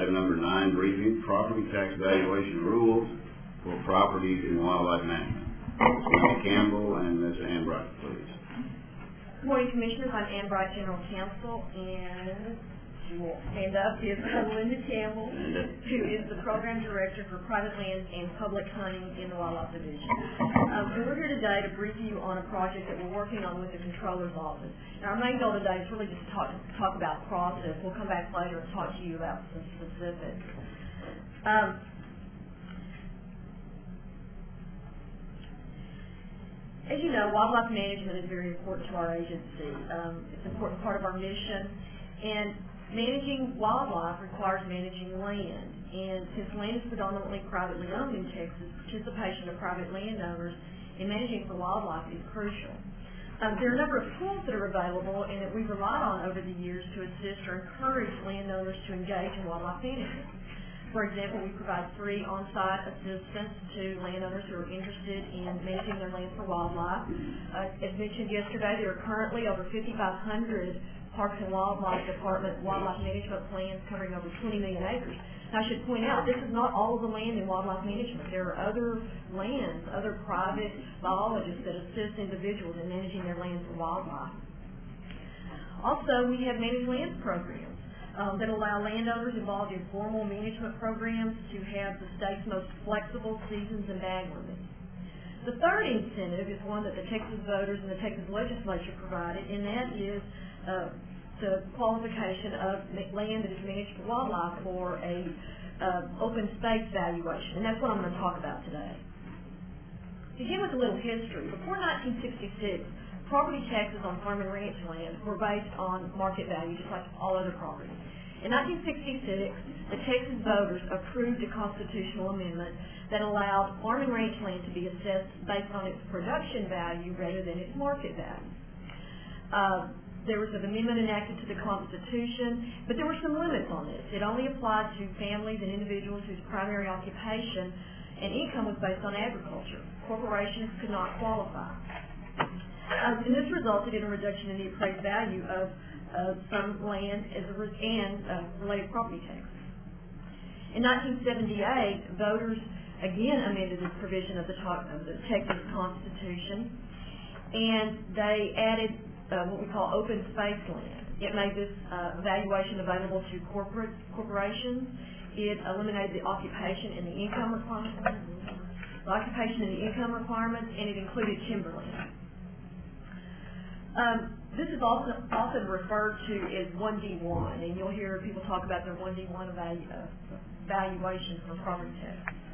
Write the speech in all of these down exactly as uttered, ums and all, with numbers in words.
item number nine, review property tax valuation rules for properties in wildlife management. Miz Campbell and Miz Ann Bright, please. Good morning, Commissioners. I'm Ann Bright, General Counsel, and she will stand up is Linda Campbell, who is the Program Director for Private Lands and Public Hunting in the Wildlife Division. Um, so we're here today to brief you on a project that we're working on with the Controller's Office. Now, our main goal today is really just to talk, talk about process. We'll come back later and talk to you about some specifics. Um, As you know, wildlife management is very important to our agency. Um, it's an important part of our mission, and managing wildlife requires managing land. And since land is predominantly privately owned in Texas, participation of private landowners in managing for wildlife is crucial. Um, there are a number of tools that are available and that we've relied on over the years to assist or encourage landowners to engage in wildlife management. For example, we provide free on-site assistance to landowners who are interested in managing their land for wildlife. Uh, as mentioned yesterday, there are currently over fifty-five hundred Parks and Wildlife Department wildlife management plans covering over twenty million acres. Now, I should point out, this is not all of the land in wildlife management. There are other lands, other private biologists that assist individuals in managing their land for wildlife. Also, we have managed lands programs Um, that allow landowners involved in formal management programs to have the state's most flexible seasons and bag limits. The third incentive is one that the Texas voters and the Texas legislature provided, and that is uh, the qualification of land that is managed for wildlife for a uh, open space valuation, and that's what I'm going to talk about today. To begin with a little history, before nineteen sixty-six, property taxes on farm and ranch land were based on market value, just like all other properties. In nineteen sixty-six, the Texas voters approved a constitutional amendment that allowed farm and ranch land to be assessed based on its production value rather than its market value. Uh, there was an amendment enacted to the Constitution, but there were some limits on this. It only applied to families and individuals whose primary occupation and income was based on agriculture. Corporations could not qualify. Um, and this resulted in a reduction in the appraised value of uh, some land as a re- and uh, related property taxes. In nineteen seventy-eight, voters again amended this provision of the, of the Texas Constitution, and they added uh, what we call open space land. It made this uh, valuation available to corporate corporations. It eliminated the occupation and the income requirements, the occupation and the income requirements, and it included timberland. Um, this is also often referred to as one D one, and you'll hear people talk about their one D one evalu- uh, valuation for property tax.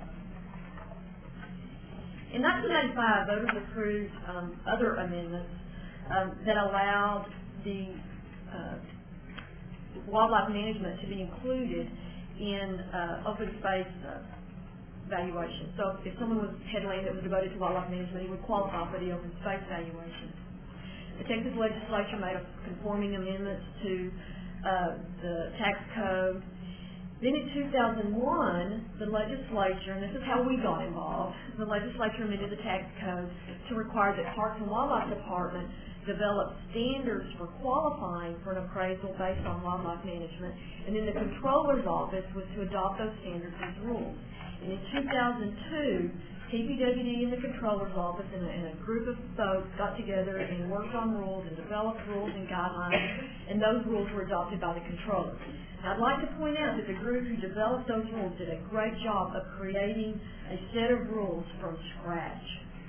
In nineteen ninety-five, voters approved um, other amendments um, that allowed the uh, wildlife management to be included in uh, open space uh, valuation. So if someone was, had land that was devoted to wildlife management, he would qualify for the open space valuation. The Texas legislature made a conforming amendments to uh, the tax code. Then in two thousand one, the legislature, and this is how we got involved, the legislature amended the tax code to require that Parks and Wildlife Department develop standards for qualifying for an appraisal based on wildlife management. And then the Controller's Office was to adopt those standards as rules. And in two thousand two, T P W D and the Controller's Office and a, and a group of folks got together and worked on rules and developed rules and guidelines, and those rules were adopted by the Controller. Now, I'd like to point out that the group who developed those rules did a great job of creating a set of rules from scratch.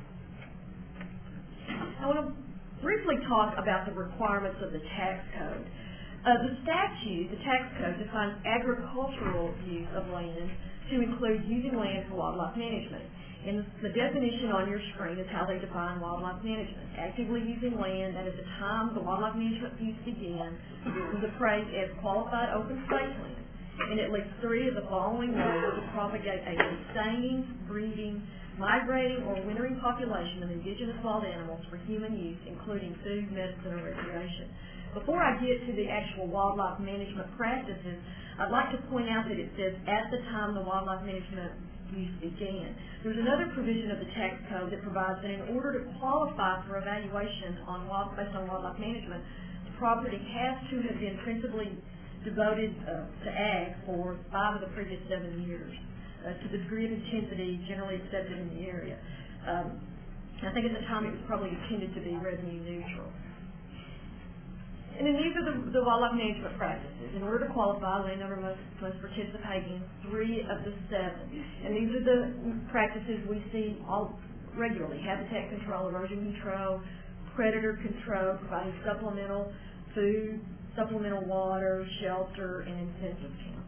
I want to briefly talk about the requirements of the tax code. Uh, the statute, the tax code, defines agricultural use of land to include using land for wildlife management. And the definition on your screen is how they define wildlife management. Actively using land that at the time the wildlife management use began was appraised as qualified open space land. And at least three of the following ways to propagate a sustaining, breeding, migrating, or wintering population of indigenous wild animals for human use, including food, medicine, or recreation. Before I get to the actual wildlife management practices, I'd like to point out that it says at the time the wildlife management use began. There's another provision of the tax code that provides that in order to qualify for evaluation on wild, based on wildlife management, the property has to have been principally devoted uh, to ag for five of the previous seven years, uh, to the degree of intensity generally accepted in the area. Um, I think at the time it was probably intended to be revenue neutral. And then these are the, the wildlife management practices. In order to qualify, a landowner must, must participate in three of the seven. And these are the practices we see all regularly: habitat control, erosion control, predator control, providing supplemental food, supplemental water, shelter, and incentive camps.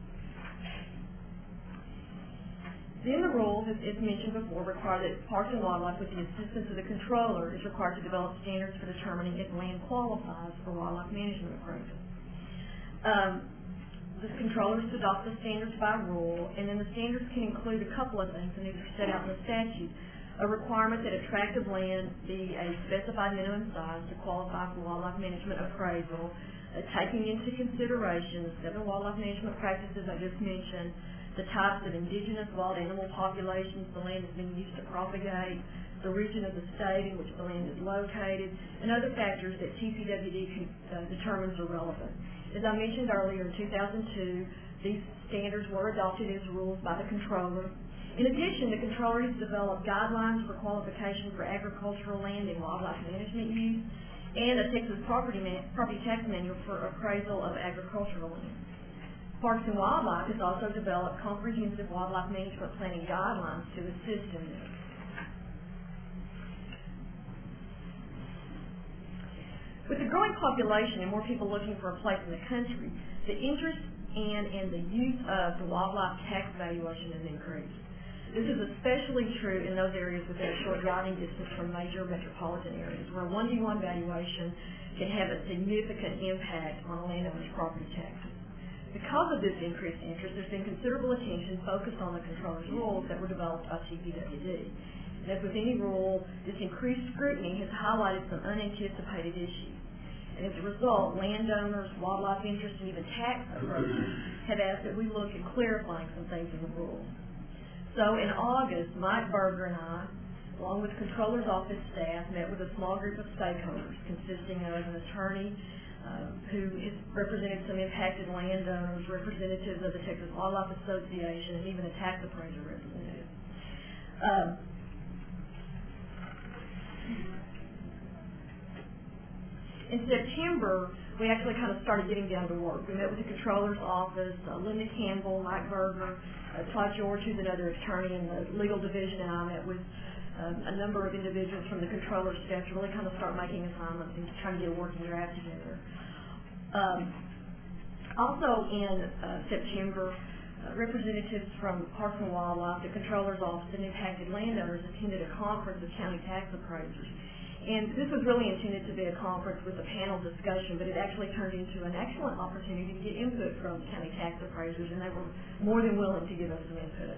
Then the rules, as, as mentioned before, require that Parks and Wildlife, with the assistance of the controller, is required to develop standards for determining if land qualifies for wildlife management appraisal. Um, the controller is to adopt the standards by rule, and then the standards can include a couple of things, and these are set out in the statute. A requirement that a tract of land be a specified minimum size to qualify for wildlife management appraisal, uh, taking into consideration the seven wildlife management practices I just mentioned, the types of indigenous wild animal populations the land is being used to propagate, the region of the state in which the land is located, and other factors that T C W D can, uh, determines are relevant. As I mentioned earlier, in two thousand two, these standards were adopted as rules by the controller. In addition, the controller has developed guidelines for qualification for agricultural land and wildlife management use, and a Texas property, man, property tax manual for appraisal of agricultural land. Parks and Wildlife has also developed comprehensive wildlife management planning guidelines to assist in this. With the growing population and more people looking for a place in the country, the interest in and the use of the wildlife tax valuation has increased. This is especially true in those areas within a short driving distance from major metropolitan areas, where a one-to-one valuation can have a significant impact on a landowner's property taxes. Because of this increased interest, there's been considerable attention focused on the controller's rules that were developed by T C W D. And as with any rule, this increased scrutiny has highlighted some unanticipated issues. And as a result, landowners, wildlife interests, and even tax approachers have asked that we look at clarifying some things in the rules. So in August, Mike Berger and I, along with the Controller's Office staff, met with a small group of stakeholders consisting of an attorney uh, who has represented some impacted landowners, representatives of the Texas Wildlife Association, and even a tax appraiser representative. Um, in September, we actually kind of started getting down to work. We met with the Controller's Office, uh, Linda Campbell, Mike Berger, uh, Todd George, who's another attorney in the legal division, and I met with um, a number of individuals from the Controller's staff to really kind of start making assignments and to try to get a working draft together. Um, also in uh, September, uh, representatives from Parks and Wildlife, the Controller's Office, and impacted landowners attended a conference of county tax appraisers. And this was really intended to be a conference with a panel discussion, but it actually turned into an excellent opportunity to get input from county tax appraisers, and they were more than willing to give us some input.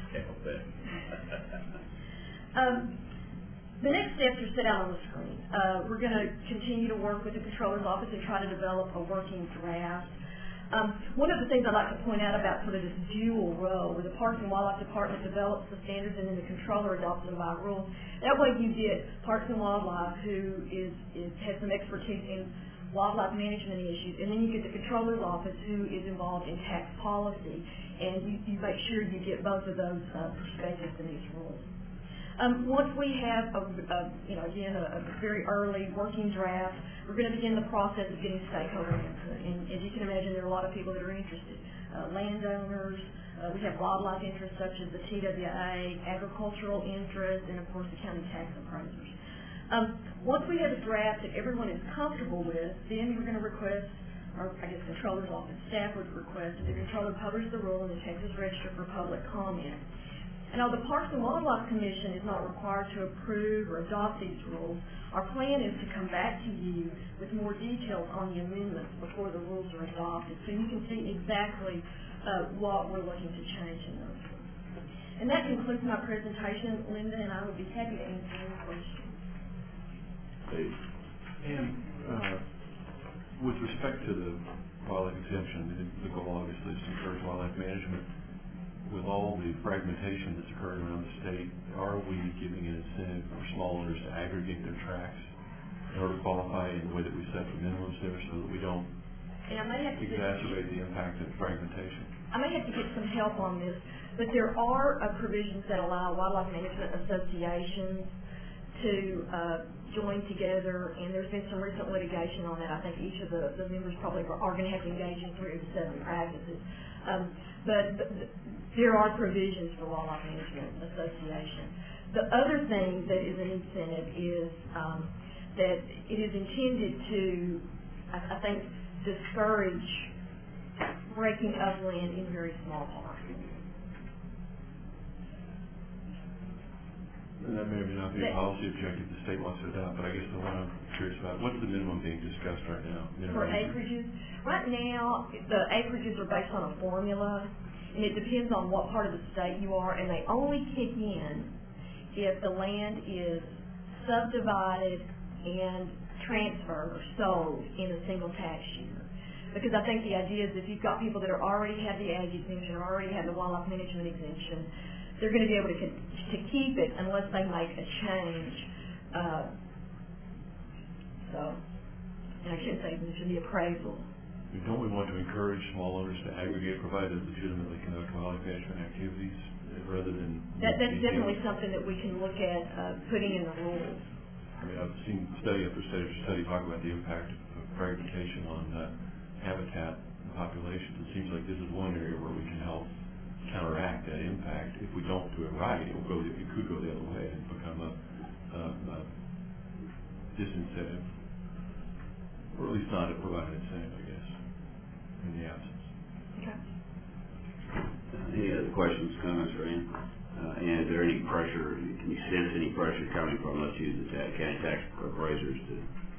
um, the next steps are set out on the screen. Uh, we're going to continue to work with the Controller's Office and try to develop a working draft. Um, one of the things I'd like to point out about sort of this dual role, where the Parks and Wildlife Department develops the standards and then the controller adopts them by rule. That way you get Parks and Wildlife, who is, is has some expertise in wildlife management issues, and then you get the Controller's Office, who is involved in tax policy, and you, you make sure you get both of those uh, perspectives in these rules. Um, once we have, a, a, you know, again, a, a very early working draft, we're going to begin the process of getting stakeholder input. And as you can imagine, there are a lot of people that are interested. Uh, landowners, uh, we have wildlife interests such as the T W A, agricultural interests, and of course the county tax appraisers. Um, once we have a draft that everyone is comfortable with, then we're going to request, or I guess Controller's Office staff would request that the Controller publish the rule in the Texas Register for public comment. And although the Parks and Wildlife Commission is not required to approve or adopt these rules, our plan is to come back to you with more details on the amendments before the rules are adopted, so you can see exactly uh, what we're looking to change in those rules. And that concludes my presentation. Linda and I would be happy to answer any questions. And uh, with respect to the wildlife exemption, the goal obviously is to encourage wildlife management. With all the fragmentation that's occurring around the state, are we giving an incentive for small owners to aggregate their tracts in order to qualify in the way that we set the minimums there, so that we don't and I may have to exacerbate the impact of fragmentation. I may have to get some help on this, but there are uh, provisions that allow wildlife management associations to uh, join together, and there's been some recent litigation on that. I think each of the, the members probably are, are going to have to engage in three of the seven practices. Um, but th th there are provisions for wildlife management association. The other thing that is an incentive is um, that it is intended to, I, I think, discourage breaking up land in very small parcels. And that may or may not be a policy objective the state wants to adopt, but I guess the one I'm curious about, what's the minimum being discussed right now? Minimum For acreages? Right now, the acreages are based on a formula, and it depends on what part of the state you are, and they only kick in if the land is subdivided and transferred or sold in a single tax year. Because I think the idea is if you've got people that are already have the ag exemption or already have the wildlife management exemption, they're going to be able to, to keep it unless they make a change. Uh, so, and I shouldn't say there should be appraisal. Don't we want to encourage small owners to aggregate, provided legitimately conduct wildlife management activities, rather than... That, that's definitely something that we can look at uh, putting in the rules. I mean, I've seen study after study after study talk about the impact of fragmentation on uh, habitat and populations. It seems like this is one area where we can help counteract that impact. If we don't do it right, it will go. It could go the other way and become a, a, a disincentive, or at least not a provided incentive, I guess, in the absence. Okay. Uh, any other questions, comments, Fran? Uh, and is there any pressure? Can you sense any pressure coming from, let's use the ta county tax appraisers to,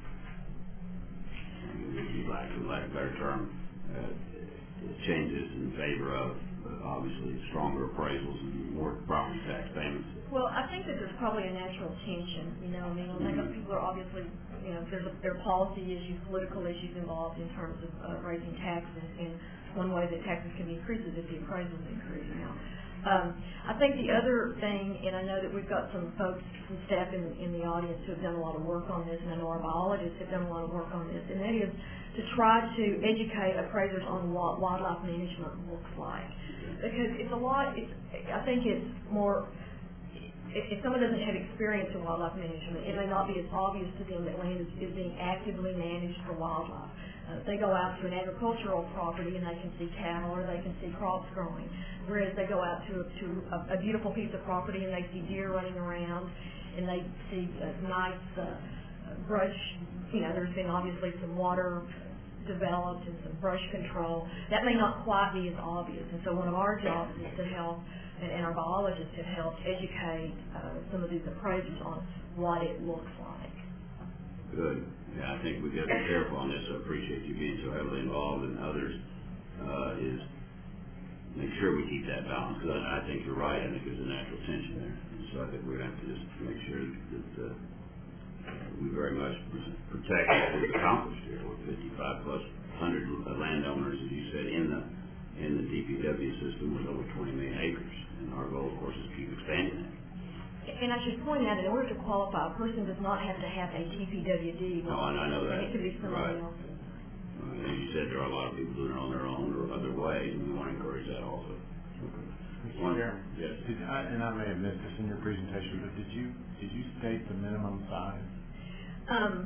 uh, lack of lack of a better term, uh, changes in favor of uh, obviously stronger appraisals and more property tax payments? Well, I think that there's probably a natural tension. You know, I mean, I think Mm-hmm. people are obviously, you know, there's a, there are policy issues, political issues involved in terms of uh, raising taxes, and one way that taxes can be increased is if the appraisals increase. Now, um, I think the other thing, and I know that we've got some folks, some staff in, in the audience who have done a lot of work on this, and I know our biologists have done a lot of work on this, and that is to try to educate appraisers on what wildlife management looks like. Because it's a lot, it's, I think it's more, if, if someone doesn't have experience in wildlife management, it may not be as obvious to them that land is, is being actively managed for wildlife. Uh, they go out to an agricultural property and they can see cattle or they can see crops growing, whereas they go out to, a, to a, a beautiful piece of property and they see deer running around and they see a nice uh, brush. You know, there's been obviously some water developed and some brush control. That may not quite be as obvious, and so one of our jobs is to help, and, and our biologists have helped educate uh, some of these appraisers on what it looks like. Good. Yeah, I think we've got to be careful on this. I appreciate you being so heavily involved, and others, uh, is make sure we keep that balance, because I, I think you're right. I think there's a natural tension there. And so I think we're going to have to just make sure that uh, we very much protect what we've accomplished here with fifty-five plus hundred landowners, as you said, in the in the D P W system with over twenty million acres. And our goal, of course, is to keep expanding that. And I should point out, in order to qualify, a person does not have to have a T P W D. No, I, I know that. It could be somebody right. else. Uh, as you said, there are a lot of people doing it on their own or other ways, and we want to encourage that also. Mister One, Chairman, yes. did I, and I may have missed this in your presentation, but did you did you state the minimum size? Um,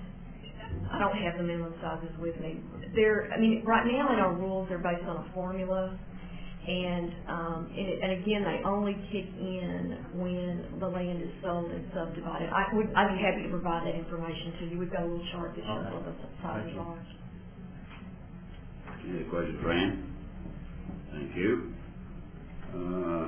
I don't have the minimum sizes with me. They're, I mean, right now in our rules, they're based on a formula. And, um, and, it, and again, they only kick in when the land is sold and subdivided. I would, I'd be happy to provide that information to you. We've got a little chart that shows what the sizes are. Any other questions, Fran? Thank you. Uh,